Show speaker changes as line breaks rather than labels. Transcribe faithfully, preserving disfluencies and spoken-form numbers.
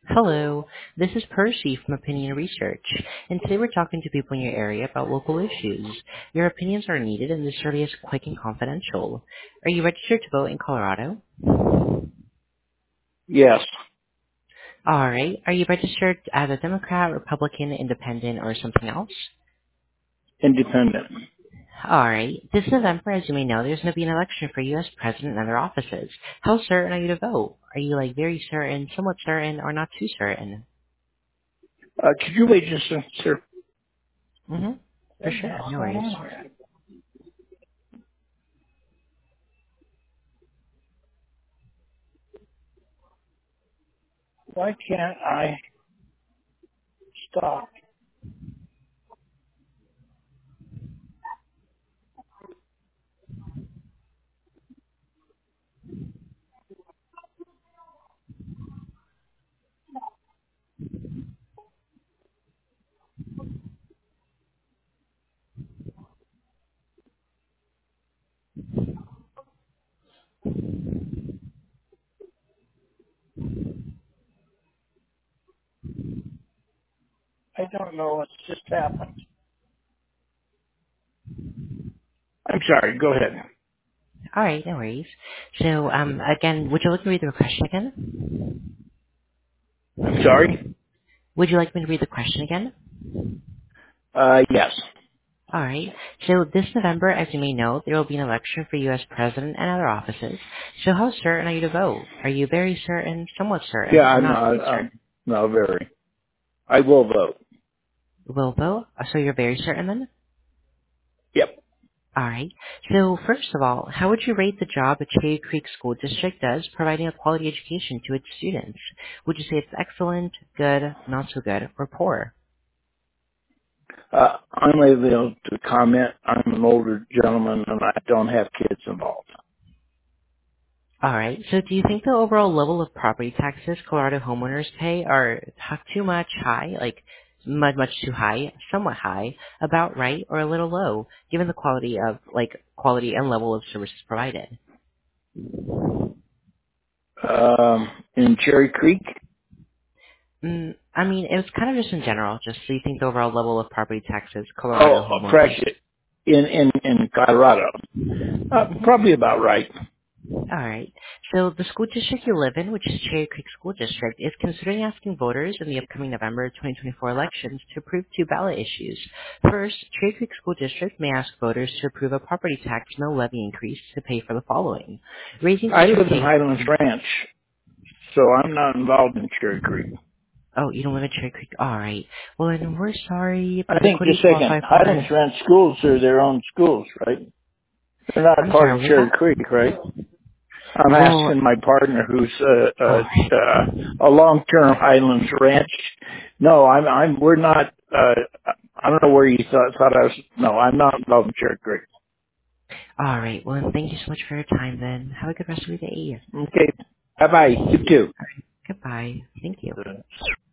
Hello, this is Percy from Opinion Research, and today we're talking to people in your area about local issues. Your opinions are needed, and this survey is quick and confidential. Are you registered to vote in Colorado?
Yes,
All right. Are you registered as a Democrat, Republican, Independent, or something else?
independent.
All right. This November, as you may know, there's going to be an election for U S President and other offices. How certain are you to vote? Are you like very certain, somewhat certain, or not too certain?
Uh, could you wait just a sir?
Mm-hmm. For
What the
sure.
hell's
No
going
worries.
on here? Why can't I stop? I don't know what's just happened. I'm sorry. Go ahead.
All right, no worries. So, um, again, would you like me to read the question again?
I'm sorry.
Would you like me to read the question again?
Uh, yes.
All right. So this November, as you may know, there will be an election for U S President and other offices. So how certain are you to vote? Are you very certain, somewhat
Yeah,
certain, or
I'm
not
not.
too
Um,
certain?
no, very. I will vote.
Will vote? Uh, So you're very certain then?
Yep.
All right. So first of all, how would you rate the job that Cherry Creek School District does providing a quality education to its students? Would you say it's excellent, good, not so good, or poor?
Uh, I'm able to comment. I'm an older gentleman and I don't have kids involved.
All right. So do you think the overall level of property taxes Colorado homeowners pay are t- too much high, like much, much too high, somewhat high, about right, or a little low, given the quality of, like, quality and level of services provided?
Um, in Cherry Creek?
Mm, I mean, it was kind of just in general, just so you think the overall level of property taxes
Oh,
Colorado homeowners.
precious. In, in, in Colorado. Uh,
Mhm.
probably about right.
All right. So the school district you live in, which is Cherry Creek School District, is considering asking voters in the upcoming November twenty twenty-four elections to approve two ballot issues. First, Cherry Creek School District may ask voters to approve a property tax no levy increase to pay for the following: raising
I
teacher
live in
pay.
Highlands Ranch, so I'm not involved in Cherry Creek.
Oh, you don't live in Cherry Creek. All right. Well, then we're sorry,
I
but like,
think,
what do you
just a second,
qualify
Highlands
for?
Ranch schools are their own schools, right? They're not
I'm
part of
sorry. What was
Cherry
that?
Creek, right? I'm
Well,
asking my partner who's uh, uh,
all right.
uh, a long-term Highlands Ranch. No, I'm, I'm, we're not, uh, I don't know where you thought, thought I was, no, I'm not involved in Cherry Creek.
All right. Well, then thank you so much for your time. Then have a good rest of your day.
Okay, bye-bye, you too.
Goodbye. Thank you.